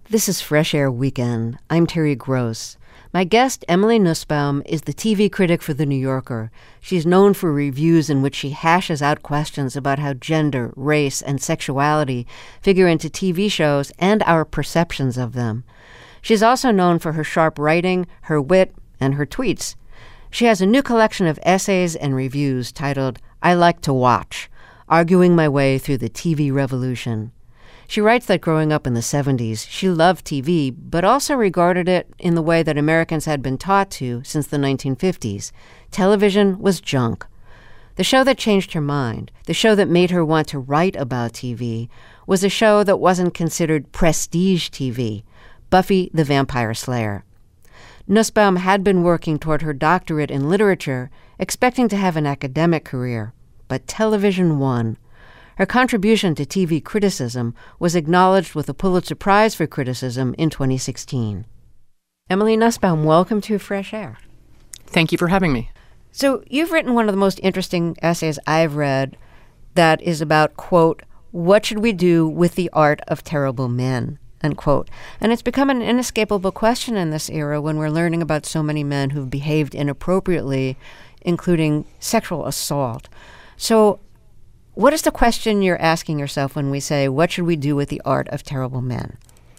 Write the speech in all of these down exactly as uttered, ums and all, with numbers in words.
This is Fresh Air Weekend. I'm Terry Gross. My guest, Emily Nussbaum, is the T V critic for The New Yorker. She's known for reviews in which she hashes out questions about how gender, race, and sexuality figure into T V shows and our perceptions of them. She's also known for her sharp writing, her wit, and her tweets. She has a new collection of essays and reviews titled I Like to Watch, Arguing My Way Through the T V Revolution. She writes that growing up in the seventies, she loved T V, but also regarded it in the way that Americans had been taught to since the nineteen fifties. Television was junk. The show that changed her mind, the show that made her want to write about T V, was a show that wasn't considered prestige T V, Buffy the Vampire Slayer. Nussbaum had been working toward her doctorate in literature, expecting to have an academic career, but television won. Her contribution to T V criticism was acknowledged with a Pulitzer Prize for Criticism in twenty sixteen. Emily Nussbaum, welcome to Fresh Air. Thank you for having me. So you've written one of the most interesting essays I've read that is about, quote, what should we do with the art of terrible men, unquote. And it's become an inescapable question in this era when we're learning about so many men who've behaved inappropriately, including sexual assault. So what is the question you're asking yourself when we say, what should we do with the art of terrible men?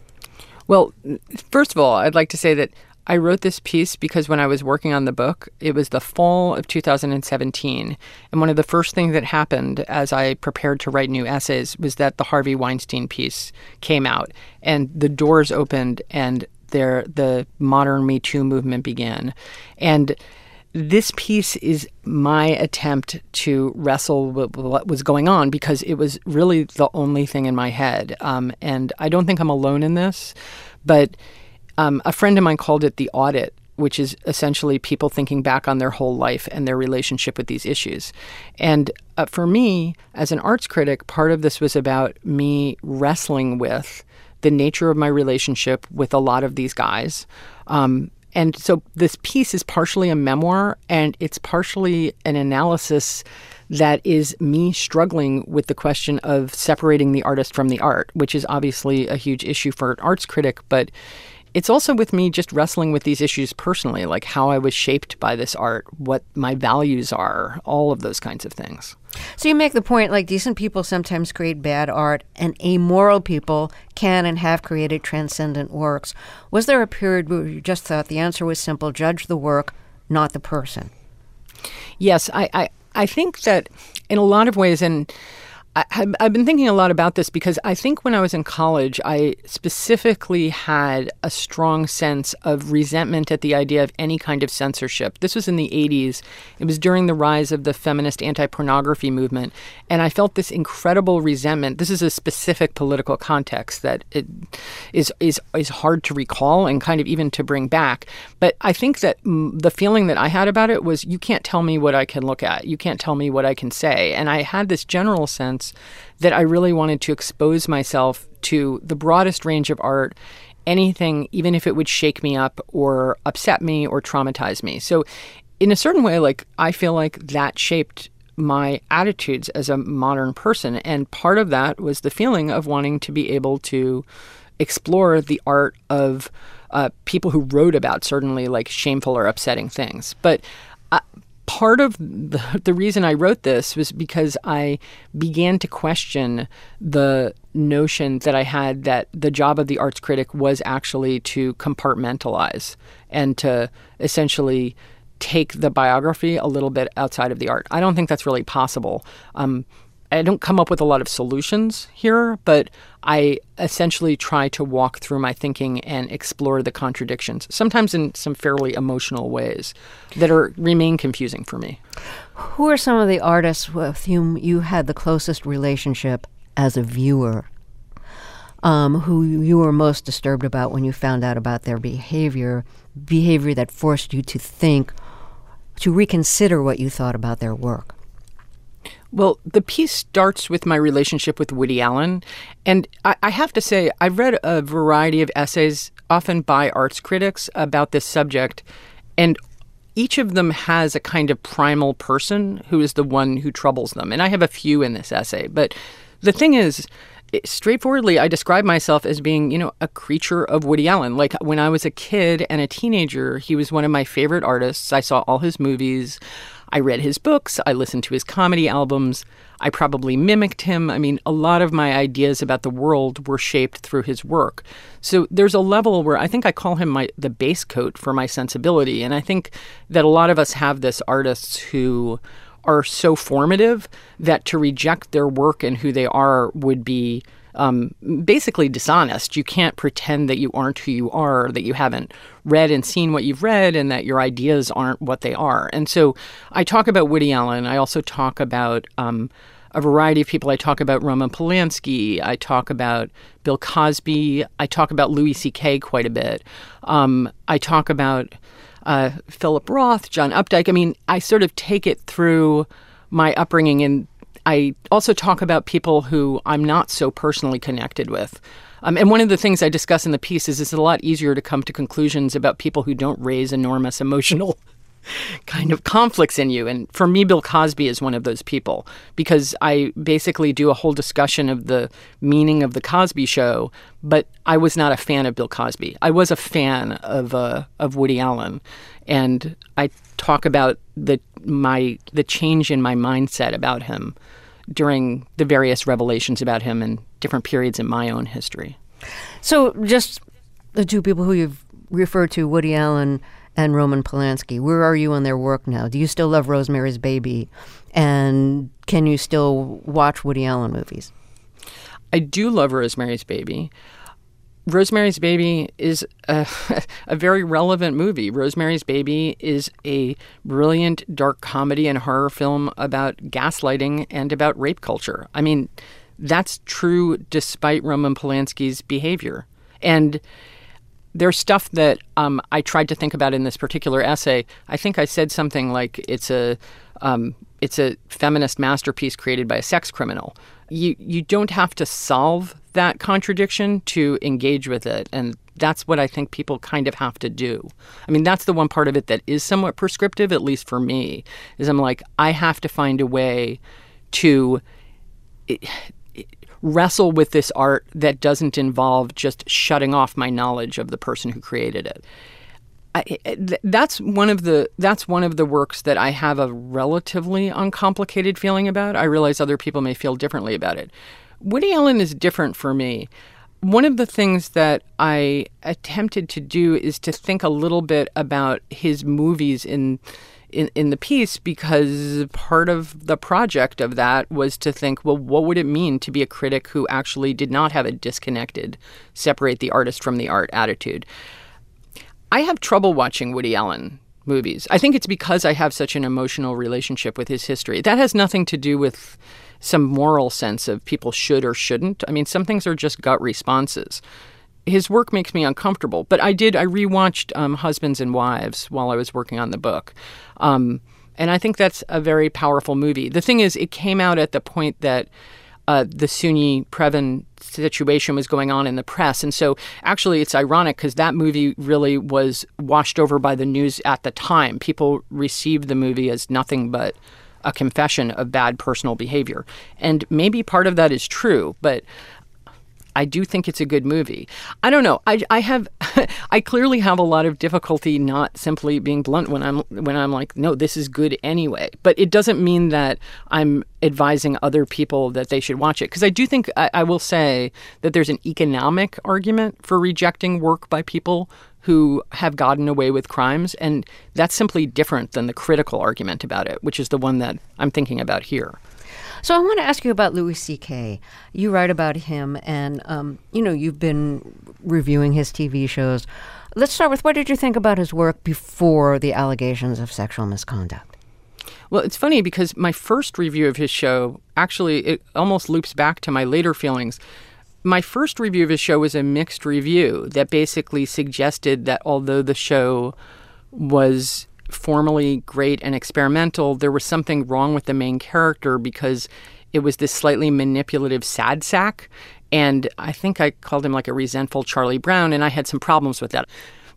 Well, first of all, I'd like to say that I wrote this piece because when I was working on the book, it was the fall of two thousand seventeen. And one of the first things that happened as I prepared to write new essays was that the Harvey Weinstein piece came out and the doors opened and there the modern Me Too movement began. And this piece is my attempt to wrestle with what was going on because it was really the only thing in my head. Um, and I don't think I'm alone in this, but um, a friend of mine called it the audit, which is essentially people thinking back on their whole life and their relationship with these issues. And uh, for me, as an arts critic, part of this was about me wrestling with the nature of my relationship with a lot of these guys. Um, And so this piece is partially a memoir, and it's partially an analysis that is me struggling with the question of separating the artist from the art, which is obviously a huge issue for an arts critic. But it's also with me just wrestling with these issues personally, like how I was shaped by this art, what my values are, all of those kinds of things. So you make the point, like, decent people sometimes create bad art, and amoral people can and have created transcendent works. Was there a period where you just thought the answer was simple, judge the work, not the person? Yes, I, I, I think that in a lot of ways, and I, I've been thinking a lot about this because I think when I was in college, I specifically had a strong sense of resentment at the idea of any kind of censorship. This was in the eighties. It was during the rise of the feminist anti-pornography movement. And I felt this incredible resentment. This is a specific political context that it is, is, is hard to recall and kind of even to bring back. But I think that mm, the feeling that I had about it was, you can't tell me what I can look at. You can't tell me what I can say. And I had this general sense that I really wanted to expose myself to the broadest range of art, anything, even if it would shake me up or upset me or traumatize me. So in a certain way, like, I feel like that shaped my attitudes as a modern person. And part of that was the feeling of wanting to be able to explore the art of uh, people who wrote about certainly like shameful or upsetting things. But uh, Part of the, the reason I wrote this was because I began to question the notion that I had that the job of the arts critic was actually to compartmentalize and to essentially take the biography a little bit outside of the art. I don't think that's really possible. Um, I don't come up with a lot of solutions here, but I essentially try to walk through my thinking and explore the contradictions, sometimes in some fairly emotional ways that are remain confusing for me. Who are some of the artists with whom you had the closest relationship as a viewer, um, who you were most disturbed about when you found out about their behavior, behavior that forced you to think, to reconsider what you thought about their work? Well, the piece starts with my relationship with Woody Allen. And I, I have to say, I've read a variety of essays, often by arts critics, about this subject. And each of them has a kind of primal person who is the one who troubles them. And I have a few in this essay. But the thing is, it, straightforwardly, I describe myself as being, you know, a creature of Woody Allen. Like when I was a kid and a teenager, he was one of my favorite artists. I saw all his movies. I read his books. I listened to his comedy albums. I probably mimicked him. I mean, a lot of my ideas about the world were shaped through his work. So there's a level where I think I call him my the base coat for my sensibility. And I think that a lot of us have this artists who are so formative that to reject their work and who they are would be um, basically dishonest. You can't pretend that you aren't who you are, that you haven't read and seen what you've read, and that your ideas aren't what they are. And so I talk about Woody Allen. I also talk about um, a variety of people. I talk about Roman Polanski. I talk about Bill Cosby. I talk about Louis C K quite a bit. Um, I talk about uh, Philip Roth, John Updike. I mean, I sort of take it through my upbringing, and I also talk about people who I'm not so personally connected with. Um, and one of the things I discuss in the piece is it's a lot easier to come to conclusions about people who don't raise enormous emotional kind of conflicts in you. And for me, Bill Cosby is one of those people, because I basically do a whole discussion of the meaning of the Cosby Show, but I was not a fan of Bill Cosby. I was a fan of uh, of Woody Allen, and I talk about the my the change in my mindset about him during the various revelations about him in different periods in my own history. So just the two people who you've referred to, Woody Allen and Roman Polanski, where are you on their work now? Do you still love Rosemary's Baby? And can you still watch Woody Allen movies? I do love Rosemary's Baby. Rosemary's Baby is a, a very relevant movie. Rosemary's Baby is a brilliant dark comedy and horror film about gaslighting and about rape culture. I mean, that's true despite Roman Polanski's behavior. And there's stuff that um, I tried to think about in this particular essay. I think I said something like it's a um, it's a feminist masterpiece created by a sex criminal. You you don't have to solve that contradiction to engage with it, and that's what I think people kind of have to do. I mean, that's the one part of it that is somewhat prescriptive, at least for me, is I'm like, I have to find a way to It, wrestle with this art that doesn't involve just shutting off my knowledge of the person who created it. I, that's one of the that's one of the works that I have a relatively uncomplicated feeling about. I realize other people may feel differently about it. Woody Allen is different for me. One of the things that I attempted to do is to think a little bit about his movies in In, in the piece, because part of the project of that was to think, well, what would it mean to be a critic who actually did not have a disconnected, separate the artist from the art attitude? I have trouble watching Woody Allen movies. I think it's because I have such an emotional relationship with his history. That has nothing to do with some moral sense of people should or shouldn't. I mean, some things are just gut responses. His work makes me uncomfortable, but I did, I rewatched um, Husbands and Wives while I was working on the book. Um, and I think that's a very powerful movie. The thing is, it came out at the point that uh, the Soon-Yi Previn situation was going on in the press. And so actually it's ironic because that movie really was washed over by the news at the time. People received the movie as nothing but a confession of bad personal behavior. And maybe part of that is true, but I do think it's a good movie. I don't know. I, I have, I clearly have a lot of difficulty not simply being blunt when I'm when I'm like, no, this is good anyway. But it doesn't mean that I'm advising other people that they should watch it. Because I do think I, I will say that there's an economic argument for rejecting work by people who have gotten away with crimes, and that's simply different than the critical argument about it, which is the one that I'm thinking about here. So I want to ask you about Louis C K. You write about him, and um, you know you've been reviewing his T V shows. Let's start with, what did you think about his work before the allegations of sexual misconduct? Well, it's funny because my first review of his show, actually, it almost loops back to my later feelings. My first review of his show was a mixed review that basically suggested that although the show was formally great and experimental, there was something wrong with the main character because it was this slightly manipulative sad sack. And I think I called him like a resentful Charlie Brown, and I had some problems with that.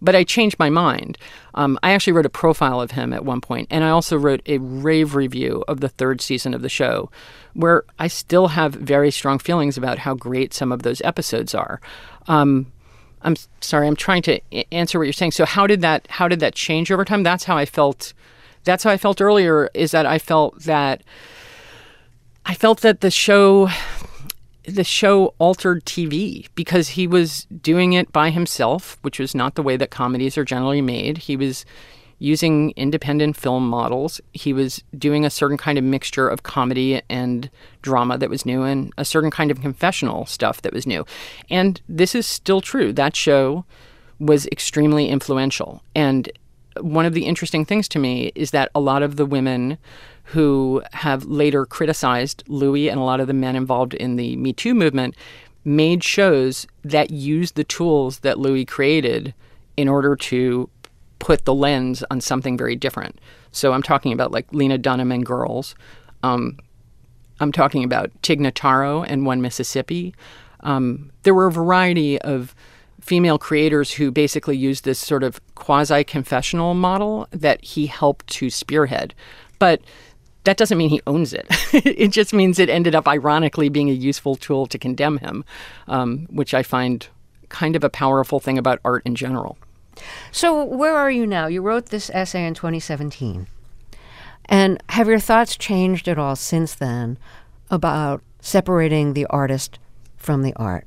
But I changed my mind. Um, I actually wrote a profile of him at one point, and I also wrote a rave review of the third season of the show, where I still have very strong feelings about how great some of those episodes are. Um, I'm sorry, I'm trying to answer what you're saying. So how did that how did that change over time? That's how I felt. That's how I felt earlier. Is that I felt that I felt that the show. The show altered T V because he was doing it by himself, which was not the way that comedies are generally made. He was using independent film models. He was doing a certain kind of mixture of comedy and drama that was new and a certain kind of confessional stuff that was new. And this is still true. That show was extremely influential. And one of the interesting things to me is that a lot of the women who have later criticized Louis and a lot of the men involved in the Me Too movement made shows that used the tools that Louis created in order to put the lens on something very different. So I'm talking about like Lena Dunham and Girls. Um, I'm talking about Tig Notaro and One Mississippi. Um, there were a variety of female creators who basically used this sort of quasi-confessional model that he helped to spearhead. But that doesn't mean he owns it. It just means it ended up ironically being a useful tool to condemn him, um, which I find kind of a powerful thing about art in general. So where are you now? You wrote this essay in twenty seventeen. And have your thoughts changed at all since then about separating the artist from the art?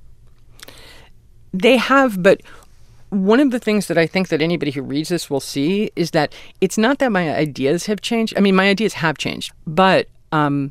They have, but one of the things that I think that anybody who reads this will see is that it's not that my ideas have changed. I mean, my ideas have changed, but um,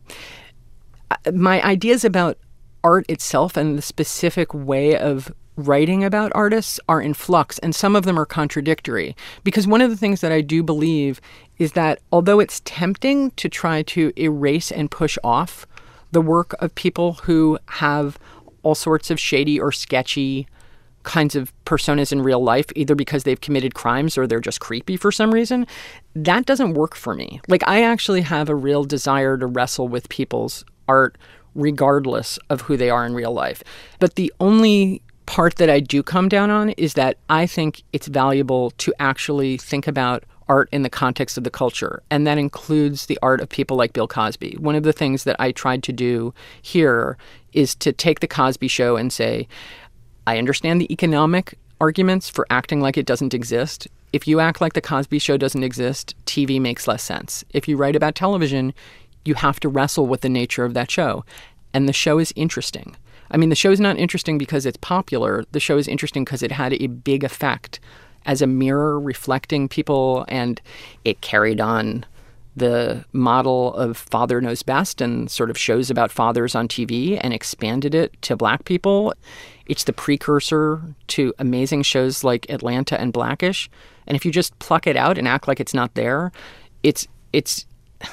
my ideas about art itself and the specific way of writing about artists are in flux, and some of them are contradictory. Because one of the things that I do believe is that although it's tempting to try to erase and push off the work of people who have all sorts of shady or sketchy kinds of personas in real life, either because they've committed crimes or they're just creepy for some reason, that doesn't work for me. Like, I actually have a real desire to wrestle with people's art regardless of who they are in real life. But the only part that I do come down on is that I think it's valuable to actually think about art in the context of the culture. And that includes the art of people like Bill Cosby. One of the things that I tried to do here is to take the Cosby Show and say, I understand the economic arguments for acting like it doesn't exist. If you act like the Cosby Show doesn't exist, T V makes less sense. If you write about television, you have to wrestle with the nature of that show. And the show is interesting. I mean, the show is not interesting because it's popular. The show is interesting because it had a big effect as a mirror reflecting people, and it carried on the model of Father Knows Best and sort of shows about fathers on T V and expanded it to Black people. It's the precursor to amazing shows like Atlanta and Blackish. And if you just pluck it out and act like it's not there, it's it's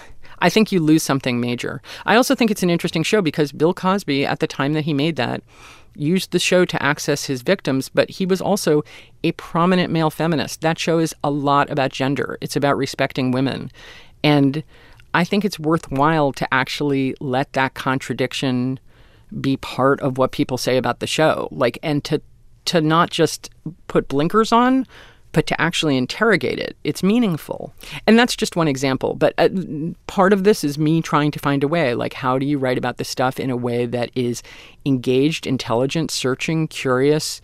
I think you lose something major. I also think it's an interesting show because Bill Cosby, at the time that he made that, used the show to access his victims, but he was also a prominent male feminist. That show is a lot about gender. It's about respecting women. And I think it's worthwhile to actually let that contradiction be part of what people say about the show. Like, and to to not just put blinkers on, but to actually interrogate it. It's meaningful. And that's just one example. But uh, part of this is me trying to find a way. Like, how do you write about this stuff in a way that is engaged, intelligent, searching, curious,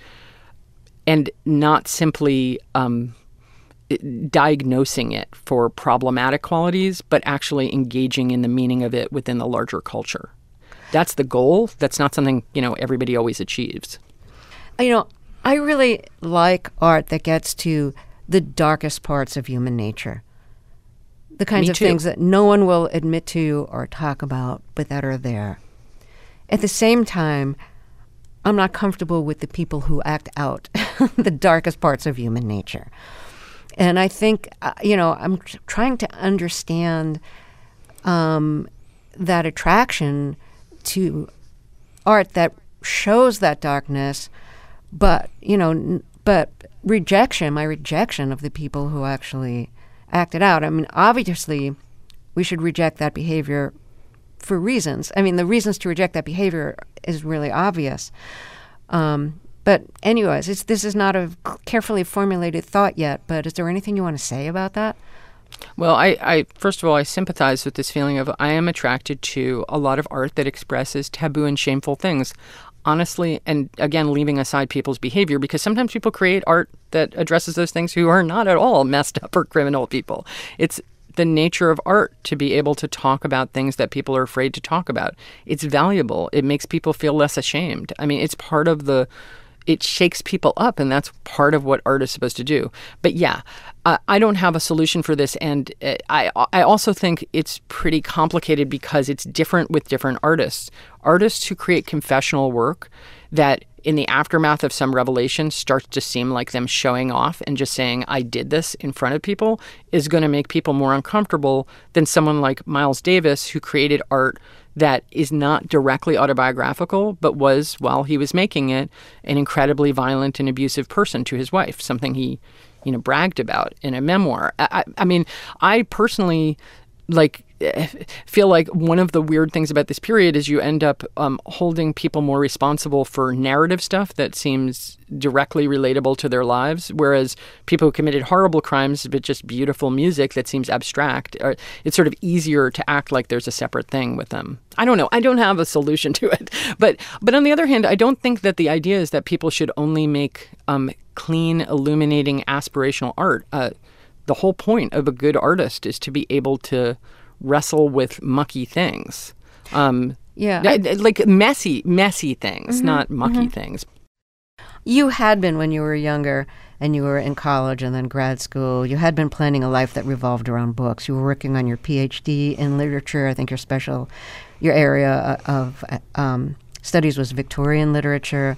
and not simply um, diagnosing it for problematic qualities, but actually engaging in the meaning of it within the larger culture. That's the goal. That's not something, you know, everybody always achieves. You know, I really like art that gets to the darkest parts of human nature. The kinds Me of too. things that no one will admit to or talk about, but that are there. At the same time, I'm not comfortable with the people who act out the darkest parts of human nature. And I think, uh, you know, I'm tr- trying to understand um, that attraction to art that shows that darkness, but, you know, n- but rejection, my rejection of the people who actually act it out. I mean, obviously, we should reject that behavior for reasons. I mean, the reasons to reject that behavior is really obvious. Um, But anyways, it's, this is not a carefully formulated thought yet, but is there anything you want to say about that? Well, I, I first of all, I sympathize with this feeling of I am attracted to a lot of art that expresses taboo and shameful things. Honestly, and again, leaving aside people's behavior, because sometimes people create art that addresses those things who are not at all messed up or criminal people. It's the nature of art to be able to talk about things that people are afraid to talk about. It's valuable. It makes people feel less ashamed. I mean, it's part of the, it shakes people up, and that's part of what art is supposed to do. But yeah, uh, I don't have a solution for this. And uh, I, I also think it's pretty complicated because it's different with different artists. Artists who create confessional work that in the aftermath of some revelation starts to seem like them showing off and just saying, I did this in front of people, is going to make people more uncomfortable than someone like Miles Davis, who created art that is not directly autobiographical, but was, while he was making it, an incredibly violent and abusive person to his wife, something he, you know, bragged about in a memoir. I, I mean, I personally, like, feel like one of the weird things about this period is you end up um, holding people more responsible for narrative stuff that seems directly relatable to their lives, whereas people who committed horrible crimes but just beautiful music that seems abstract, or it's sort of easier to act like there's a separate thing with them. I don't know. I don't have a solution to it. But but on the other hand, I don't think that the idea is that people should only make um, clean, illuminating, aspirational art. Uh, the whole point of a good artist is to be able to wrestle with mucky things. Um, yeah. Like messy, messy things, mm-hmm, not mucky mm-hmm. things. You had been, when you were younger and you were in college and then grad school, you had been planning a life that revolved around books. You were working on your P H D in literature. I think your special, your area of um, studies was Victorian literature.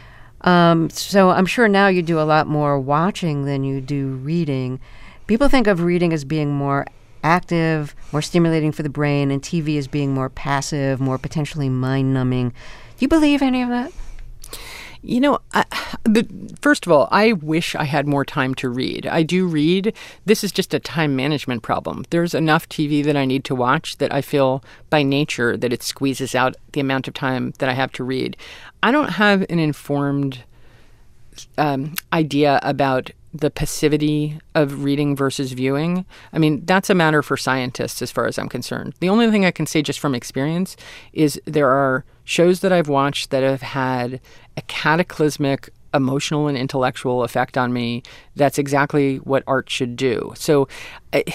Um, so I'm sure now you do a lot more watching than you do reading. People think of reading as being more active, more stimulating for the brain, and T V as being more passive, more potentially mind-numbing. Do you believe any of that? You know, I, the, first of all, I wish I had more time to read. I do read. This is just a time management problem. There's enough T V that I need to watch that I feel by nature that it squeezes out the amount of time that I have to read. I don't have an informed um, idea about the passivity of reading versus viewing. I mean, that's a matter for scientists as far as I'm concerned. The only thing I can say just from experience is there are shows that I've watched that have had a cataclysmic emotional and intellectual effect on me. That's exactly what art should do. So, I,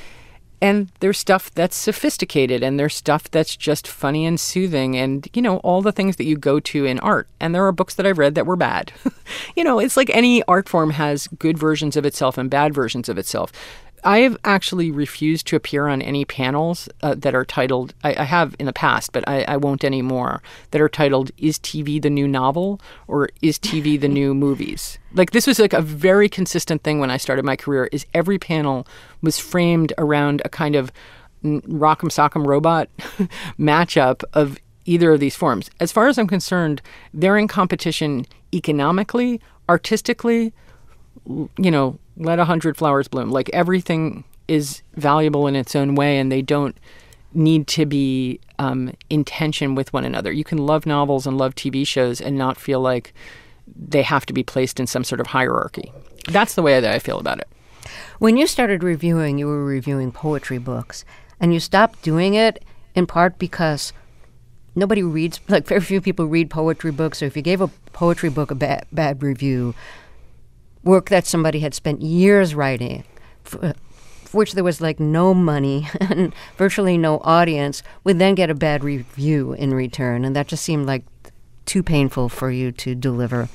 and there's stuff that's sophisticated, and there's stuff that's just funny and soothing, and, you know, all the things that you go to in art. And there are books that I've read that were bad. You know, it's like any art form has good versions of itself and bad versions of itself. I've actually refused to appear on any panels uh, that are titled, I, I have in the past, but I, I won't anymore, that are titled, Is T V the New Novel? Or Is T V the New Movies? Like, this was like a very consistent thing when I started my career, is every panel was framed around a kind of rock'em sock'em robot matchup of either of these forms. As far as I'm concerned, they're in competition economically, artistically, you know, let a hundred flowers bloom. Like, everything is valuable in its own way, and they don't need to be um, in tension with one another. You can love novels and love T V shows and not feel like they have to be placed in some sort of hierarchy. That's the way that I feel about it. When you started reviewing, you were reviewing poetry books, and you stopped doing it in part because nobody reads, like very few people read poetry books. So if you gave a poetry book a bad, bad review, work that somebody had spent years writing, for, for which there was like no money and virtually no audience, would then get a bad review in return. And that just seemed like too painful for you to deliver.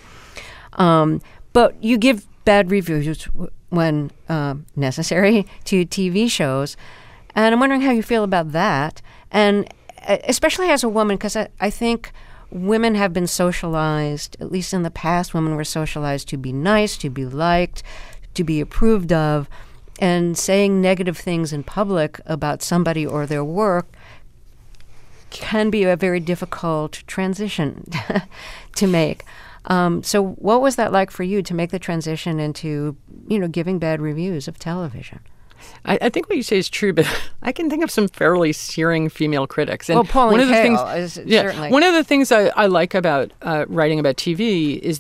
Um, but you give bad reviews when uh, necessary to T V shows. And I'm wondering how you feel about that. And especially as a woman, because I, I think women have been socialized, at least in the past, women were socialized to be nice, to be liked, to be approved of, and saying negative things in public about somebody or their work can be a very difficult transition to make. Um, so what was that like for you to make the transition into, you know, giving bad reviews of television? I, I think what you say is true, but I can think of some fairly searing female critics. And well, Pauline one of the Kael things, is yeah, certainly. One of the things I, I like about uh, writing about T V is that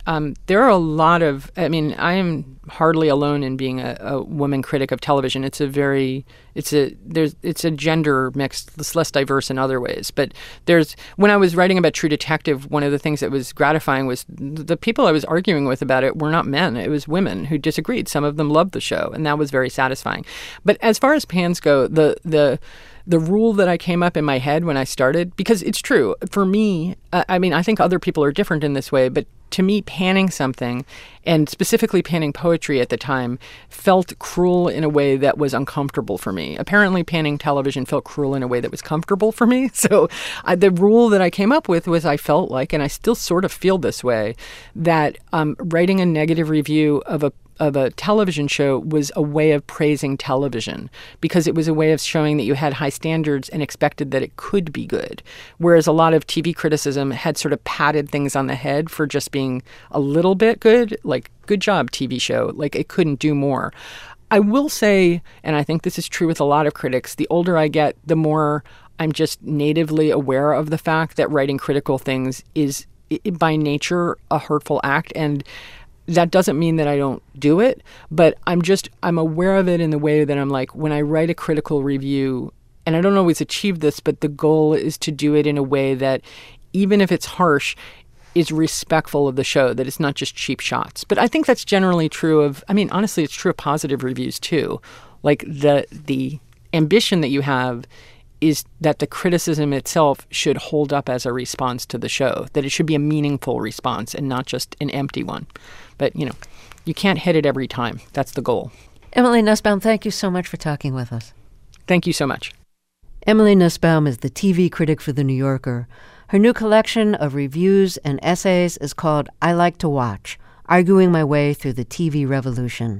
um, there are a lot of, I mean, I am hardly alone in being a, a woman critic of television. It's a very, it's a, there's, it's a gender mix. It's less diverse in other ways. But there's, when I was writing about True Detective, one of the things that was gratifying was the people I was arguing with about it were not men. It was women who disagreed. Some of them loved the show, and that was very satisfying. But as far as pans go, the, the, The rule that I came up in my head when I started, because it's true, for me, uh, I mean, I think other people are different in this way, but to me, panning something, and specifically panning poetry at the time, felt cruel in a way that was uncomfortable for me. Apparently, panning television felt cruel in a way that was comfortable for me. So I, the rule that I came up with was I felt like, and I still sort of feel this way, that um, writing a negative review of a of a television show was a way of praising television, because it was a way of showing that you had high standards and expected that it could be good. Whereas a lot of T V criticism had sort of patted things on the head for just being a little bit good, like, good job, T V show, like it couldn't do more. I will say, and I think this is true with a lot of critics, the older I get, the more I'm just natively aware of the fact that writing critical things is by nature a hurtful act. And that doesn't mean that I don't do it, but I'm just, I'm aware of it in the way that I'm like, when I write a critical review, and I don't always achieve this, but the goal is to do it in a way that, even if it's harsh, is respectful of the show, that it's not just cheap shots. But I think that's generally true of, I mean, honestly, it's true of positive reviews too. Like the the ambition that you have is that the criticism itself should hold up as a response to the show, that it should be a meaningful response and not just an empty one. But, you know, you can't hit it every time. That's the goal. Emily Nussbaum, thank you so much for talking with us. Thank you so much. Emily Nussbaum is the T V critic for The New Yorker. Her new collection of reviews and essays is called I Like to Watch, Arguing My Way Through the T V Revolution.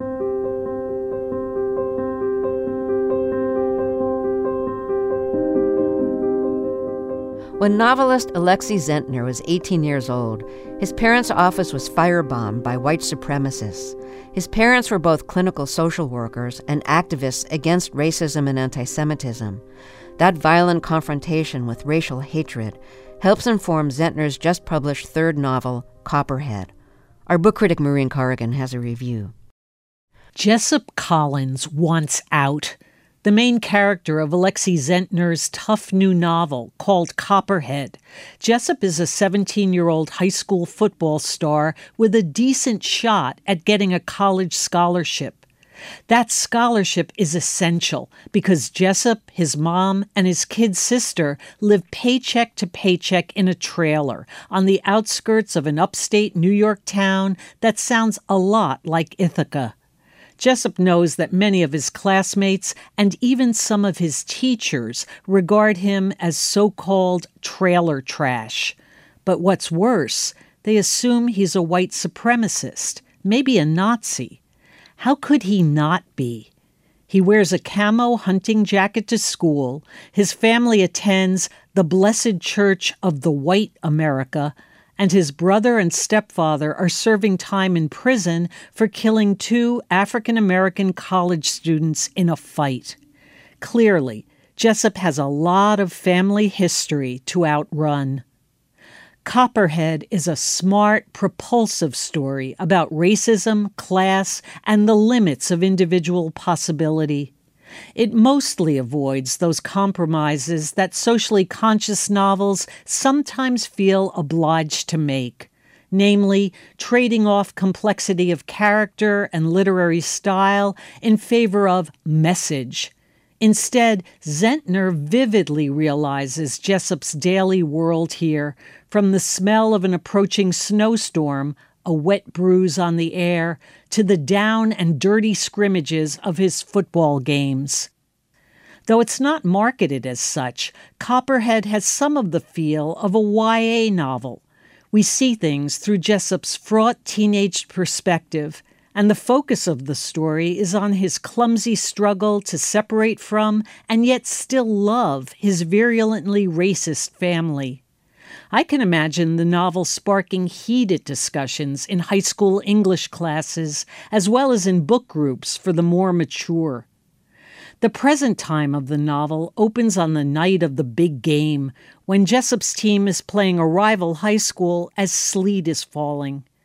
When novelist Alexei Zentner was eighteen years old, his parents' office was firebombed by white supremacists. His parents were both clinical social workers and activists against racism and anti-Semitism. That violent confrontation with racial hatred helps inform Zentner's just-published third novel, Copperhead. Our book critic Maureen Corrigan has a review. Jessup Collins wants out. The main character of Alexei Zentner's tough new novel called Copperhead. Jessup is a seventeen-year-old high school football star with a decent shot at getting a college scholarship. That scholarship is essential because Jessup, his mom, and his kid sister live paycheck to paycheck in a trailer on the outskirts of an upstate New York town that sounds a lot like Ithaca. Jessup knows that many of his classmates and even some of his teachers regard him as so-called trailer trash. But what's worse, they assume he's a white supremacist, maybe a Nazi. How could he not be? He wears a camo hunting jacket to school. His family attends the Blessed Church of the White America, and his brother and stepfather are serving time in prison for killing two African-American college students in a fight. Clearly, Jessup has a lot of family history to outrun. Copperhead is a smart, propulsive story about racism, class, and the limits of individual possibility. It mostly avoids those compromises that socially conscious novels sometimes feel obliged to make, namely trading off complexity of character and literary style in favor of message. Instead, Zentner vividly realizes Jessup's daily world here, from the smell of an approaching snowstorm, a wet bruise on the air, to the down and dirty scrimmages of his football games. Though it's not marketed as such, Copperhead has some of the feel of a Y A novel. We see things through Jessup's fraught teenage perspective, and the focus of the story is on his clumsy struggle to separate from and yet still love his virulently racist family. I can imagine the novel sparking heated discussions in high school English classes, as well as in book groups for the more mature. The present time of the novel opens on the night of the big game, when Jessup's team is playing a rival high school as sleet is falling.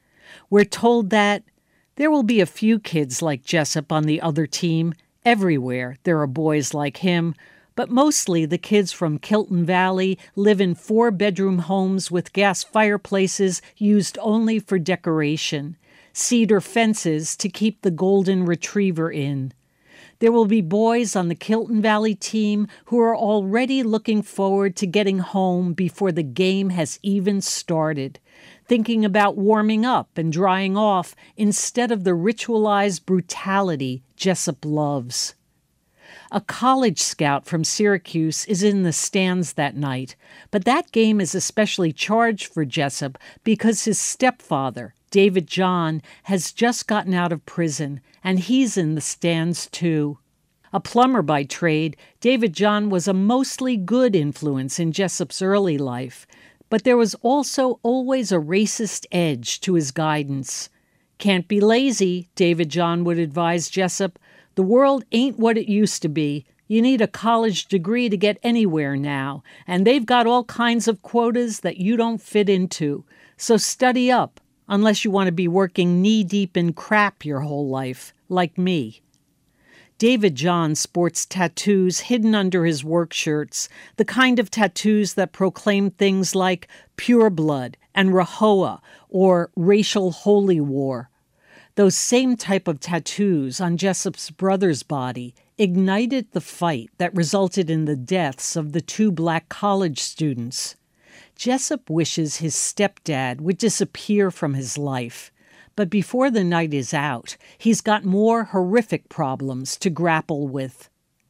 We're told that there will be a few kids like Jessup on the other team. Everywhere there are boys like him, but mostly the kids from Kilton Valley live in four-bedroom homes with gas fireplaces used only for decoration, cedar fences to keep the golden retriever in. There will be boys on the Kilton Valley team who are already looking forward to getting home before the game has even started, thinking about warming up and drying off instead of the ritualized brutality Jessup loves. A college scout from Syracuse is in the stands that night, but that game is especially charged for Jessup because his stepfather, David John, has just gotten out of prison, and he's in the stands too. A plumber by trade, David John was a mostly good influence in Jessup's early life, but there was also always a racist edge to his guidance. Can't be lazy, David John would advise Jessup. The world ain't what it used to be. You need a college degree to get anywhere now, and they've got all kinds of quotas that you don't fit into. So study up, unless you want to be working knee-deep in crap your whole life, like me. David John sports tattoos hidden under his work shirts, the kind of tattoos that proclaim things like pure blood and Rahowa or racial holy war. Those same type of tattoos on Jessup's brother's body ignited the fight that resulted in the deaths of the two black college students. Jessup wishes his stepdad would disappear from his life, but before the night is out, he's got more horrific problems to grapple with.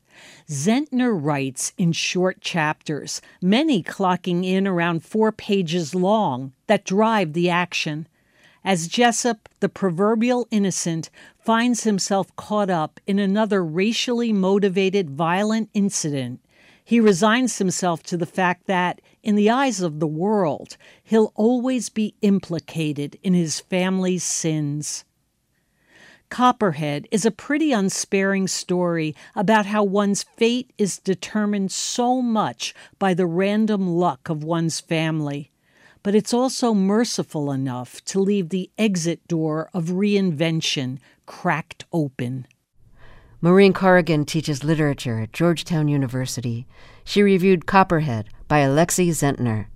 Zentner writes in short chapters, many clocking in around four pages long, that drive the action. As Jessup, the proverbial innocent, finds himself caught up in another racially motivated violent incident, he resigns himself to the fact that, in the eyes of the world, he'll always be implicated in his family's sins. Copperhead is a pretty unsparing story about how one's fate is determined so much by the random luck of one's family. But it's also merciful enough to leave the exit door of reinvention cracked open. Maureen Corrigan teaches literature at Georgetown University. She reviewed Copperhead by Alexei Zentner.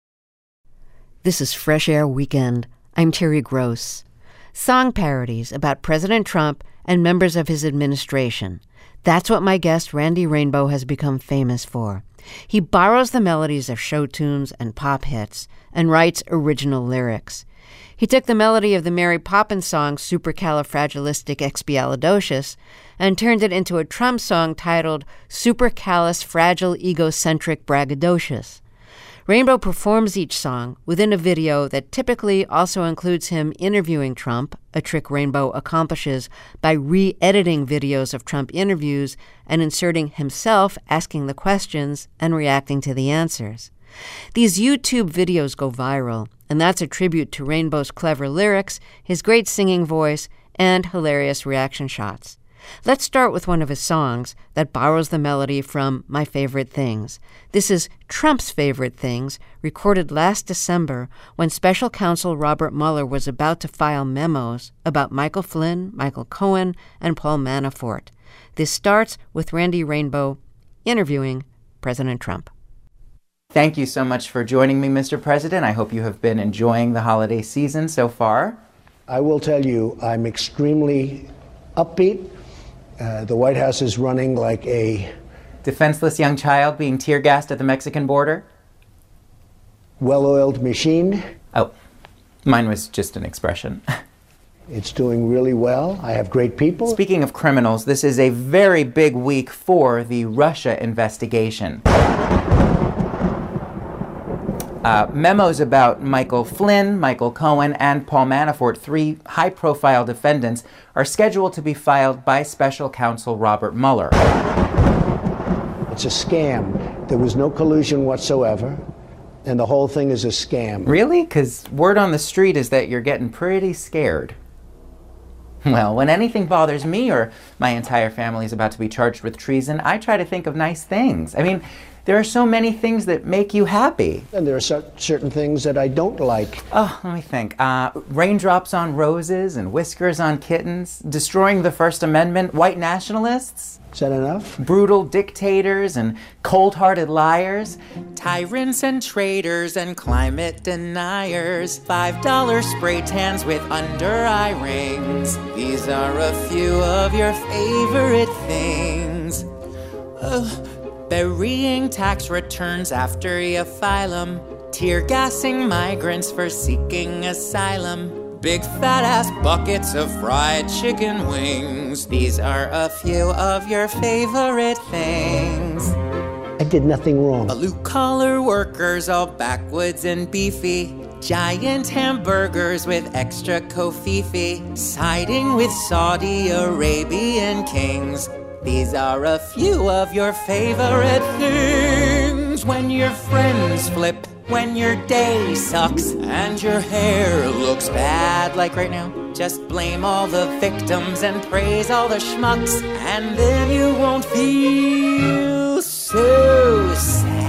This is Fresh Air Weekend. I'm Terry Gross. Song parodies about President Trump and members of his administration. That's what my guest Randy Rainbow has become famous for. He borrows the melodies of show tunes and pop hits and writes original lyrics. He took the melody of the Mary Poppins song Supercalifragilisticexpialidocious and turned it into a Trump song titled Supercalifragilegocentricbraggadocious. Rainbow performs each song within a video that typically also includes him interviewing Trump, a trick Rainbow accomplishes by re-editing videos of Trump interviews and inserting himself asking the questions and reacting to the answers. These YouTube videos go viral, and that's a tribute to Rainbow's clever lyrics, his great singing voice, and hilarious reaction shots. Let's start with one of his songs that borrows the melody from My Favorite Things. This is Trump's Favorite Things, recorded last December when Special Counsel Robert Mueller was about to file memos about Michael Flynn, Michael Cohen, and Paul Manafort. This starts with Randy Rainbow interviewing President Trump. Thank you so much for joining me, Mister President. I hope you have been enjoying the holiday season so far. I will tell you, I'm extremely upbeat. Uh, the White House is running like a defenseless young child being tear gassed at the Mexican border. Well-oiled machine. Oh, mine was just an expression. It's doing really well. I have great people. Speaking of criminals, this is a very big week for the Russia investigation. Uh, memos about Michael Flynn, Michael Cohen, and Paul Manafort, three high-profile defendants, are scheduled to be filed by Special Counsel Robert Mueller. It's a scam. There was no collusion whatsoever, and the whole thing is a scam. Really? Because word on the street is that you're getting pretty scared. Well, when anything bothers me or my entire family is about to be charged with treason, I try to think of nice things. I mean, there are so many things that make you happy. And there are cer- certain things that I don't like. Oh, let me think. Uh, raindrops on roses and whiskers on kittens, destroying the First Amendment, white nationalists. Is that enough? Brutal dictators and cold-hearted liars. Tyrants and traitors and climate deniers. Five dollar spray tans with under-eye rings. These are a few of your favorite things. Ugh. Burying tax returns after you file 'em. Tear-gassing migrants for seeking asylum. Big fat-ass buckets of fried chicken wings. These are a few of your favorite things. I did nothing wrong. Blue-collar workers all backwoods and beefy. Giant hamburgers with extra kofifi. Siding with Saudi Arabian kings. These are a few of your favorite things. When your friends flip, when your day sucks, and your hair looks bad like right now, just blame all the victims and praise all the schmucks, and then you won't feel so sad.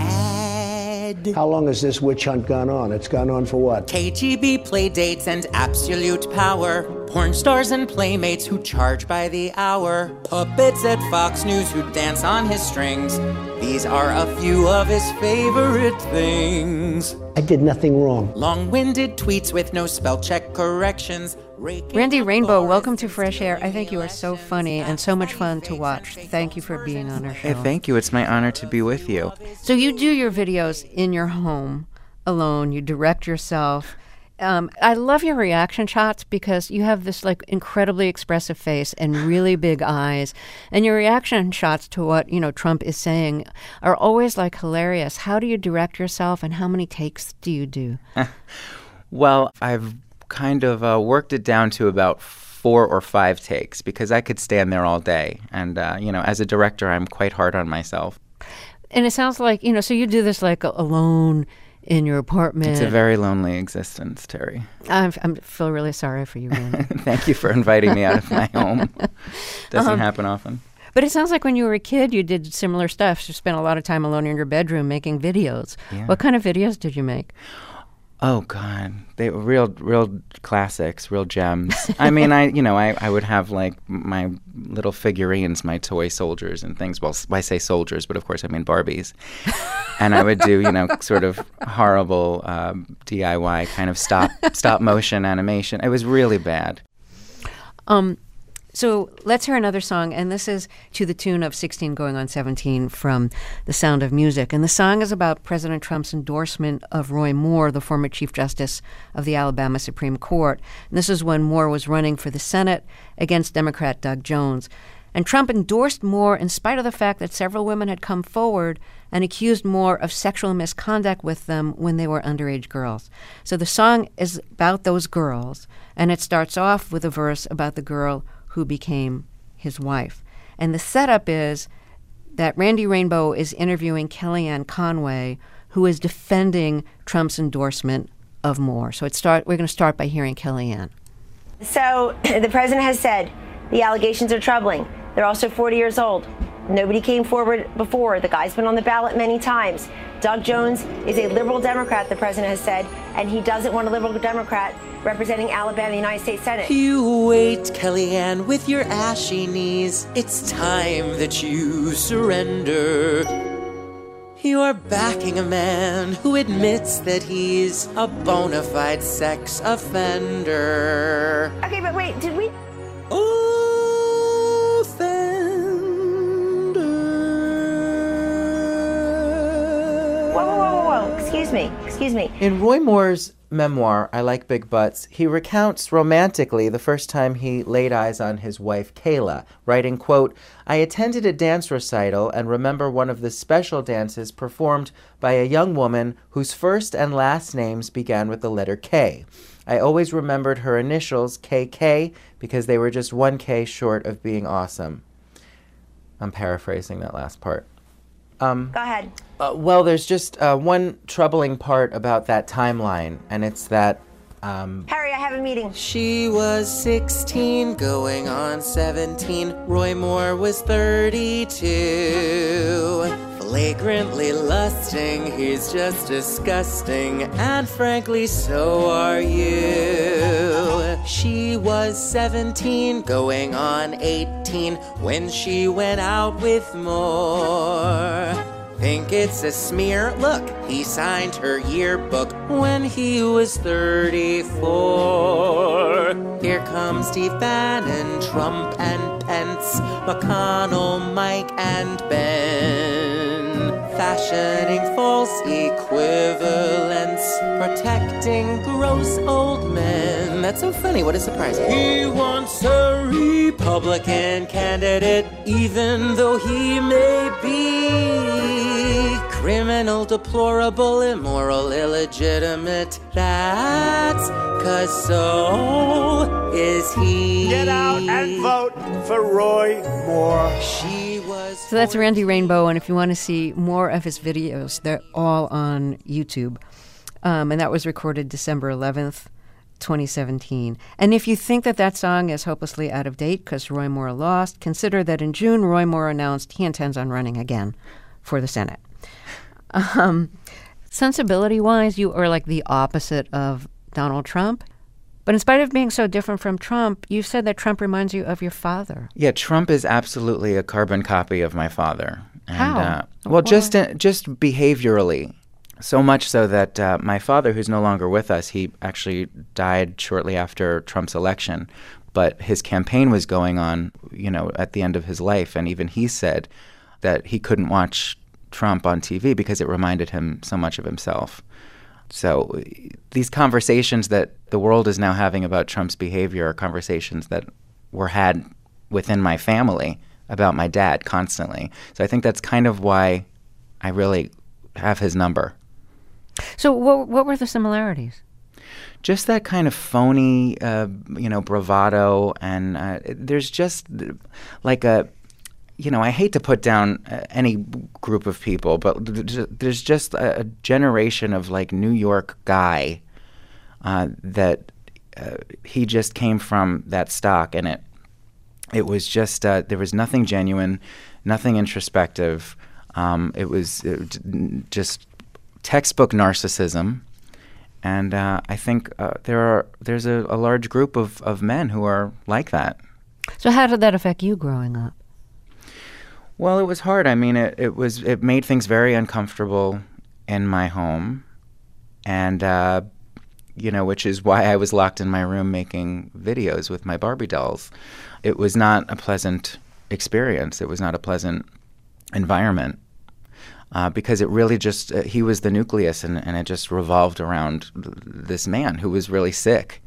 How long has this witch hunt gone on? It's gone on for what? K G B play dates and absolute power. Porn stars and playmates who charge by the hour. Puppets at Fox News who dance on his strings. These are a few of his favorite things. I did nothing wrong. Long-winded tweets with no spell check corrections. Randy Rainbow, welcome to Fresh Air. I think you are so funny and so much fun to watch. Thank you for being on our show. Hey, thank you. It's my honor to be with you. So you do your videos in your home alone. You direct yourself. Um, I love your reaction shots because you have this like incredibly expressive face and really big eyes, and your reaction shots to what, you know, Trump is saying are always like hilarious. How do you direct yourself, and how many takes do you do? Well, I've kind of uh, worked it down to about four or five takes because I could stand there all day. And, uh, you know, as a director, I'm quite hard on myself. And it sounds like, you know, so you do this like alone in your apartment. It's a very lonely existence, Terry. I feel really sorry for you, Randy. Thank you for inviting me out of my home. Doesn't um, happen often. But it sounds like when you were a kid, you did similar stuff. You spent a lot of time alone in your bedroom making videos. Yeah. What kind of videos did you make? Oh, God. They were real, real classics, real gems. I mean, I, you know, I, I would have, like, my little figurines, my toy soldiers and things. Well, I say soldiers, but of course I mean Barbies. And I would do, you know, sort of horrible um, D I Y kind of stop stop motion animation. It was really bad. Um. So let's hear another song, and this is to the tune of sixteen going on seventeen from The Sound of Music. And the song is about President Trump's endorsement of Roy Moore, the former Chief Justice of the Alabama Supreme Court. And this is when Moore was running for the Senate against Democrat Doug Jones. And Trump endorsed Moore in spite of the fact that several women had come forward and accused Moore of sexual misconduct with them when they were underage girls. So the song is about those girls, and it starts off with a verse about the girl who became his wife. And the setup is that Randy Rainbow is interviewing Kellyanne Conway, who is defending Trump's endorsement of Moore. So it start, we're going to start by hearing Kellyanne. So the president has said the allegations are troubling. They're also forty years old. Nobody came forward before. The guy's been on the ballot many times. Doug Jones is a liberal Democrat, the president has said, and he doesn't want a liberal Democrat representing Alabama in the United States Senate. You wait, Kellyanne, with your ashy knees. It's time that you surrender. You're backing a man who admits that he's a bona fide sex offender. Okay, but wait, did we... Whoa, whoa, whoa, whoa, excuse me, excuse me. In Roy Moore's memoir, I Like Big Butts, he recounts romantically the first time he laid eyes on his wife, Kayla, writing, quote, I attended a dance recital and remember one of the special dances performed by a young woman whose first and last names began with the letter K. I always remembered her initials, K K, because they were just one K short of being awesome. I'm paraphrasing that last part. Um, Go ahead. Uh, well, there's just uh, one troubling part about that timeline, and it's that... Um, Harry, I have a meeting. She was sixteen, going on seventeen. Roy Moore was thirty-two. Flagrantly lusting, he's just disgusting, and frankly, so are you. She was seventeen, going on eighteen, when she went out with more. Think it's a smear? Look, he signed her yearbook when he was thirty-four. Here come Steve Bannon, Trump and Pence, McConnell, Mike and Ben, fashioning false equivalents, protecting gross old men. That's so funny. What a surprise. He wants a Republican candidate, even though he may be criminal, deplorable, immoral, illegitimate. That's 'cause so is he. Get out and vote for Roy Moore. She was. So that's Randy Rainbow, and if you want to see more of his videos, they're all on YouTube. Um, and that was recorded December eleventh, twenty seventeen. And if you think that that song is hopelessly out of date because Roy Moore lost, consider that in June, Roy Moore announced he intends on running again for the Senate. Um, sensibility-wise, you are like the opposite of Donald Trump. But in spite of being so different from Trump, you said that Trump reminds you of your father. Yeah, Trump is absolutely a carbon copy of my father. And, How? Uh, well, just uh, just behaviorally. So much so that uh, my father, who's no longer with us, he actually died shortly after Trump's election. But his campaign was going on, you know, at the end of his life. And even he said that he couldn't watch Trump on T V because it reminded him so much of himself. So these conversations that the world is now having about Trump's behavior are conversations that were had within my family about my dad constantly. So I think that's kind of why I really have his number. So what what were the similarities? Just that kind of phony, uh, you know, bravado, and uh, there's just like a, you know, I hate to put down uh, any group of people, but there's just a, a generation of like New York guy uh, that uh, he just came from that stock, and it it was just uh, there was nothing genuine, nothing introspective. Um, it was it, just textbook narcissism. And uh, I think uh, there are there's a, a large group of, of men who are like that. So how did that affect you growing up? Well, it was hard. I mean, it, it was it made things very uncomfortable in my home, and uh, you know, which is why I was locked in my room making videos with my Barbie dolls. It was not a pleasant experience. It was not a pleasant environment. Uh, because it really just, uh, he was the nucleus, and, and it just revolved around this man who was really sick.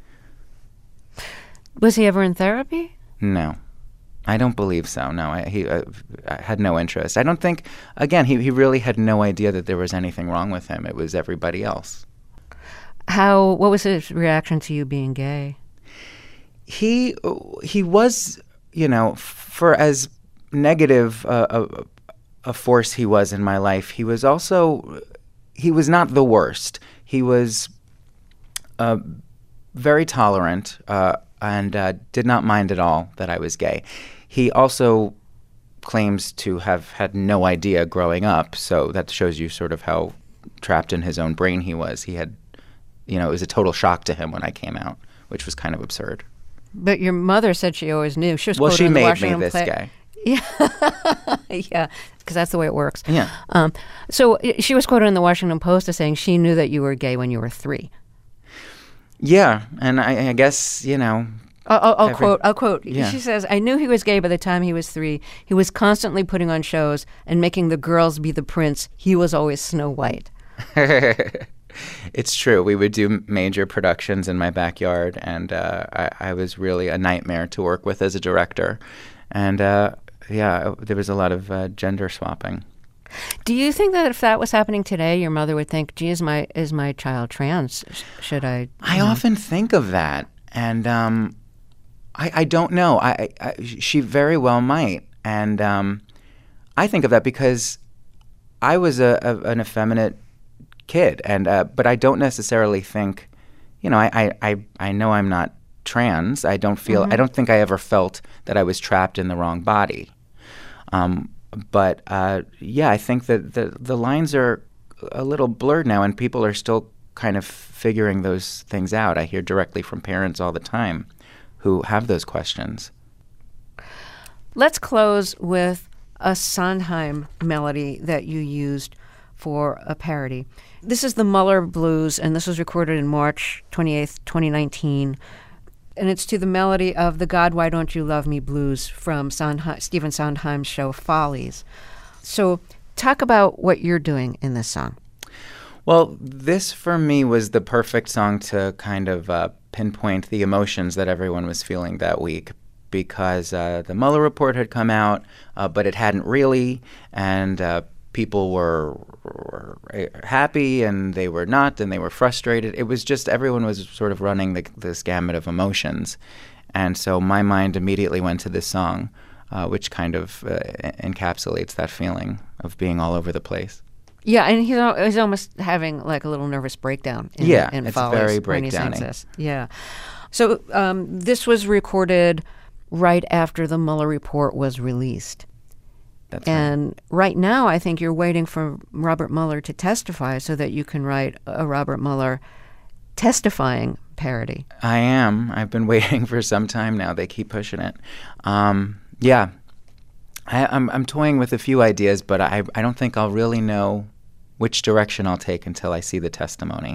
Was he ever in therapy? No. I don't believe so. No, I, he uh, I had no interest. I don't think, again, he, he really had no idea that there was anything wrong with him. It was everybody else. How, what was his reaction to you being gay? He, he was, you know, for as negative uh, a, a force he was in my life, he was also, he was not the worst. He was uh, very tolerant uh, and uh, did not mind at all that I was gay. He also claims to have had no idea growing up, so that shows you sort of how trapped in his own brain he was. He had, you know, it was a total shock to him when I came out, which was kind of absurd. But your mother said she always knew. She was well, she in the made Washington me this Play- guy. Yeah, yeah, because that's the way it works. Yeah. Um, so she was quoted in the Washington Post as saying she knew that you were gay when you were three. Yeah, and I, I guess, you know. I'll, I'll, I'll every, quote. I'll quote. Yeah. She says, "I knew he was gay by the time he was three. He was constantly putting on shows and making the girls be the prince. He was always Snow White." It's true. We would do major productions in my backyard, and uh, I, I was really a nightmare to work with as a director. And uh, yeah, there was a lot of uh, gender swapping. Do you think that if that was happening today, your mother would think, "Gee, is my is my child trans? Should I?" I know? often think of that, and um, I, I don't know. I, I she very well might, and um, I think of that because I was a, a an effeminate kid, and uh, but I don't necessarily think, you know, I I, I know I'm not trans. I don't feel. Mm-hmm. I don't think I ever felt that I was trapped in the wrong body. Um, But, uh, yeah, I think that the, the lines are a little blurred now, and people are still kind of figuring those things out. I hear directly from parents all the time who have those questions. Let's close with a Sondheim melody that you used for a parody. This is the Muller Blues, and this was recorded in March twenty-eighth, twenty nineteen. And it's to the melody of the God, Why Don't You Love Me blues from Sondheim, Stephen Sondheim's show Follies. So talk about what you're doing in this song. Well, this for me was the perfect song to kind of uh, pinpoint the emotions that everyone was feeling that week, because uh, the Mueller report had come out, uh, but it hadn't really, and uh, people were, were happy and they were not, and they were frustrated. It was just everyone was sort of running the, this gamut of emotions. And so my mind immediately went to this song, uh, which kind of uh, encapsulates that feeling of being all over the place. Yeah, and he's, al- he's almost having like a little nervous breakdown in, yeah, in it's Follies very when he sings breakdowny. this. Yeah. So um, this was recorded right after the Mueller report was released. That's and right. right now, I think you're waiting for Robert Mueller to testify so that you can write a Robert Mueller testifying parody. I am. I've been waiting for some time now. They keep pushing it. Um, yeah. I, I'm, I'm toying with a few ideas, but I, I don't think I'll really know which direction I'll take until I see the testimony.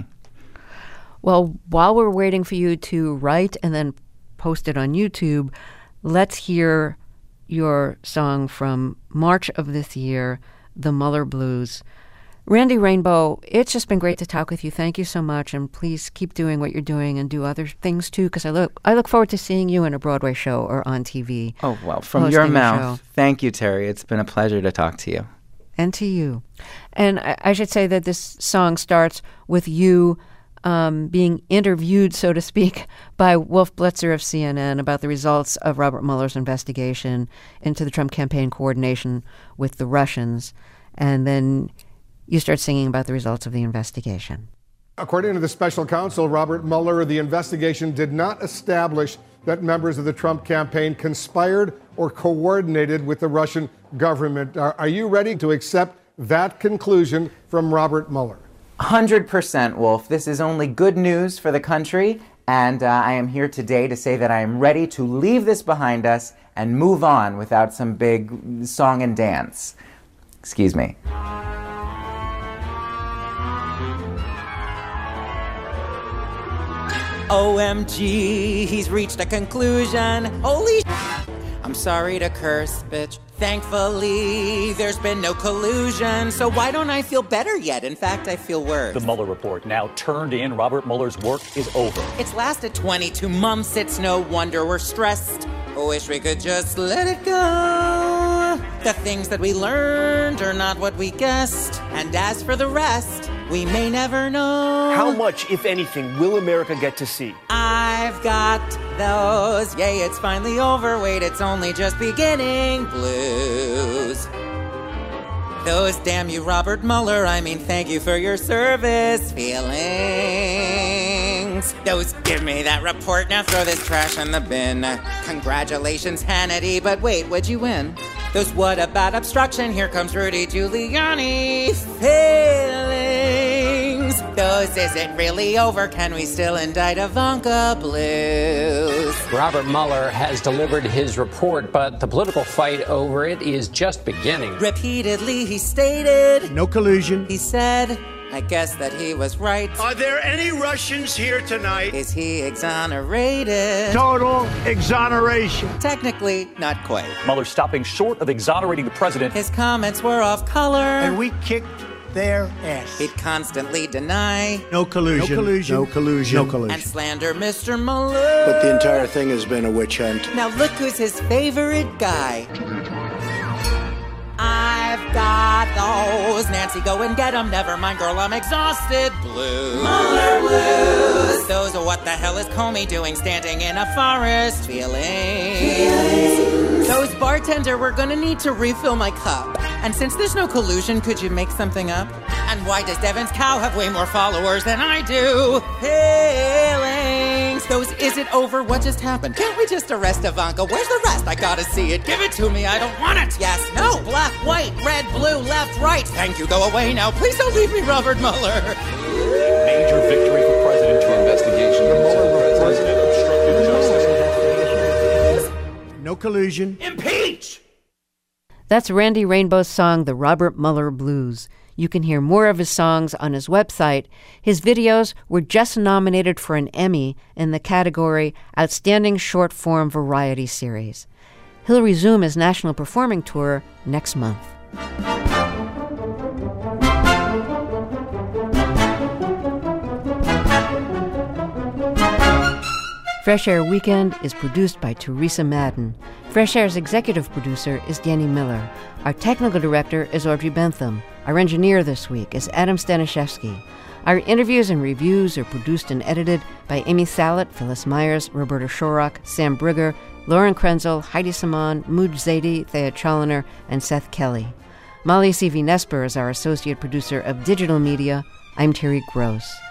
Well, while we're waiting for you to write and then post it on YouTube, let's hear your song from March of this year, The Mueller Blues. Randy Rainbow, it's just been great to talk with you. Thank you so much, and please keep doing what you're doing and do other things too, because I look I look forward to seeing you in a Broadway show or on T V. Oh, well, from your mouth. Thank you, Terry. It's been a pleasure to talk to you. And to you. And I, I should say that this song starts with you Um, being interviewed, so to speak, by Wolf Blitzer of C N N about the results of Robert Mueller's investigation into the Trump campaign coordination with the Russians. And then you start singing about the results of the investigation. According to the special counsel, Robert Mueller, the investigation did not establish that members of the Trump campaign conspired or coordinated with the Russian government. Are, are you ready to accept that conclusion from Robert Mueller? one hundred percent, Wolf. This is only good news for the country, and uh, I am here today to say that I am ready to leave this behind us and move on without some big song and dance. Excuse me. O M G, he's reached a conclusion. Holy sh**. I'm sorry to curse, bitch. Thankfully, there's been no collusion, so why don't I feel better yet? In fact, I feel worse. The Mueller report now turned in. Robert Mueller's work is over. It's lasted twenty-two months. It's no wonder we're stressed. I wish we could just let it go. The things that we learned are not what we guessed. And as for the rest, we may never know. How much, if anything, will America get to see? I've got those. Yay, it's finally over. Wait, it's only just beginning. Blues. Those damn you, Robert Mueller. I mean, thank you for your service. Feelings. Those give me that report. Now throw this trash in the bin. Congratulations, Hannity. But wait, what'd you win? Those what about obstruction? Here comes Rudy Giuliani. Feelings. Those, is it really over? Can we still indict Ivanka? Blues. Robert Mueller has delivered his report, but the political fight over it is just beginning. Repeatedly, he stated, No collusion. he said, I guess that he was right. Are there any Russians here tonight? Is he exonerated? Total exoneration. Technically, not quite. Mueller stopping short of exonerating the president. His comments were off color. And we kicked their ass. He'd constantly deny No collusion. No collusion. No collusion. No collusion. and slander Mister Mueller. But the entire thing has been a witch hunt. Now look who's his favorite guy. I've got those. Nancy, go and get 'em. Never mind, girl, I'm exhausted. Blues. Mueller blues. Those are what the hell is Comey doing standing in a forest? Feelings. Feelings. Those bartender, we're gonna need to refill my cup. And since there's no collusion, could you make something up? And why does Devin's cow have way more followers than I do? Feelings. Thanks, those. Is it over? What just happened? Can't we just arrest Ivanka? Where's the rest? I gotta see it. Give it to me. I don't want it. Yes, no. Black, white, red, blue, left, right. Thank you. Go away now. Please don't leave me, Robert Mueller. Major victory for President Trump. Investigation into President obstructed justice. No collusion. Impeach! That's Randy Rainbow's song, The Robert Mueller Blues. You can hear more of his songs on his website. His videos were just nominated for an Emmy in the category Outstanding Short Form Variety Series. He'll resume his national performing tour next month. Fresh Air Weekend is produced by Teresa Madden. Fresh Air's executive producer is Danny Miller. Our technical director is Audrey Bentham. Our engineer this week is Adam Staniszewski. Our interviews and reviews are produced and edited by Amy Salet, Phyllis Myers, Roberta Shorrock, Sam Brigger, Lauren Krenzel, Heidi Saman, Mooj Zaidi, Thea Challoner, and Seth Kelly. Molly C V. Nesper is our associate producer of digital media. I'm Terry Gross.